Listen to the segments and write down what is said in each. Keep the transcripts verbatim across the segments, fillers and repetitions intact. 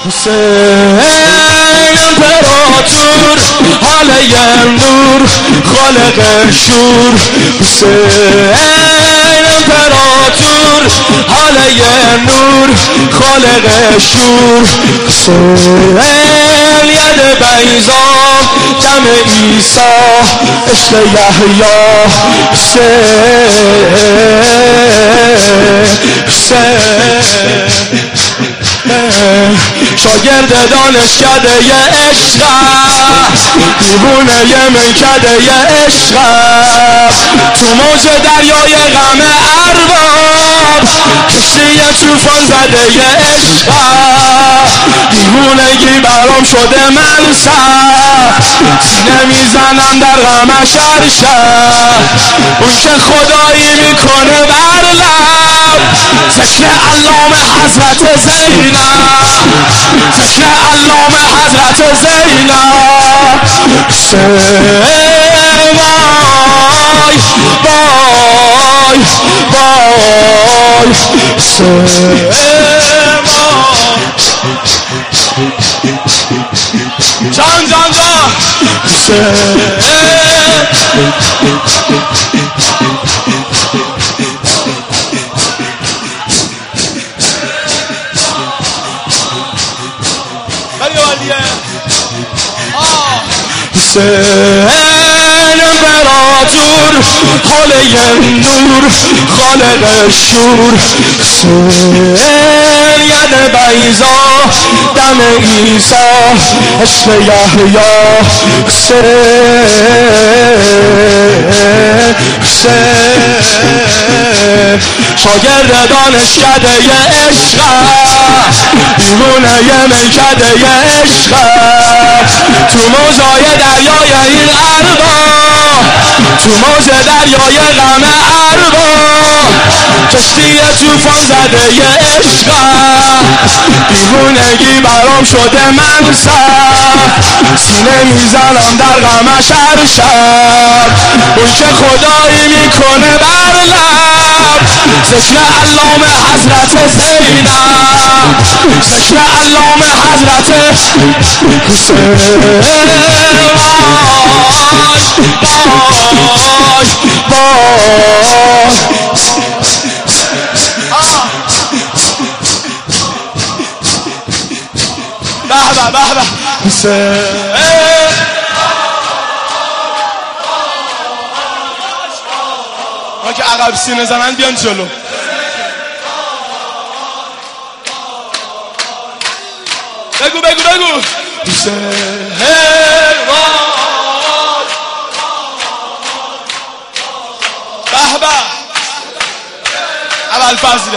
حسین امپراتور حاله نور خالق شور حسین امپراتور حاله نور خالق شور حسین ید بیضا دم عیسی عشق یحیی حسین حسین شاگرد دانشکده ی عشق دیوونه ی میکده ی عشق تو موج دریای غم ارباب کشتی توفان زده ی عشق دیوونگی برام شده منصب سینه میزنم در غمش هر شب اون که خدایی میکنه بر لب ذکر علامه حضرت زینب ذکر علامه حضرت زینب حسین وای وای وای حسین جان جان جان حسین حسین امپراتور حاله نور خالق شور حسین ید بیضا دم عیسی عشق یحیی حسین حسین شاگرد دانشکده ی عشق دیوونه ی میکده ی عشق تو موجای دریای این ارباب تو موج دریای غم ارباب کشتی توفان زده ی عشق دیوونگی برام شده منصب سینه میزنم در غمش هر شب اون که خدایی میکنه بر لب ذکر علامه حضرت زینب ذکر علامه حضرت حسین وای وای به به به به حسین ما که عقب سینه زنن بیان جلو بگو بگو بگو حسین به به ابوالفضل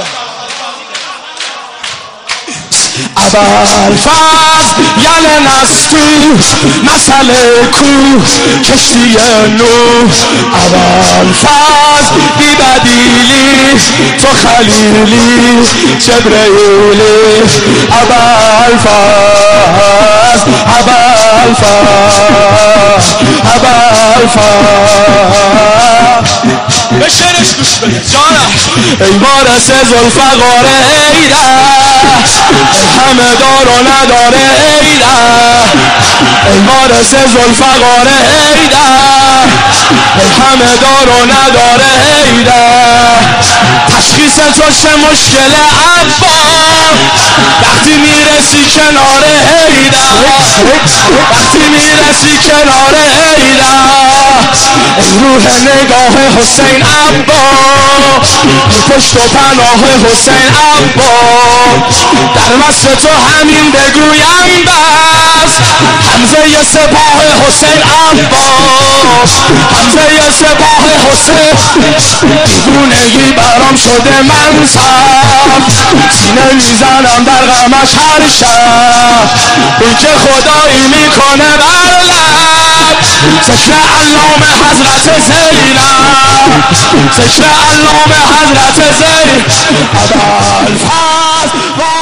ابوالفضل یعنی نستو مسئله کو کشتی نو ابوالفضل بی بدیلی تو خلیلی جبرئیلی ابوالفضل ابوالفضل ابوالفضل به شعرش گوش بده جانم ای وارث ذوالفقار ایده همه دار و نداره ایده ای وارث ذوالفقار ایده ای همه دار و نداره ایده تشخیص تو چه مشکل ابا وقتی میرسی کنار ایده وقتی میرسی کنار ایده ای روح نگاه حسین ابا پشت و پناه حسین ابا در وصف تو همین بگویم بس حمزه سپاه حسین عباس حمزه سپاه حسین دیوونگی برام شده منصب سینه میزنم در غمش هر شب این که خدایی میکنه بر لب ذکر علامه حضرت زینب ذکر علامه حضرت زینب ابوالفضل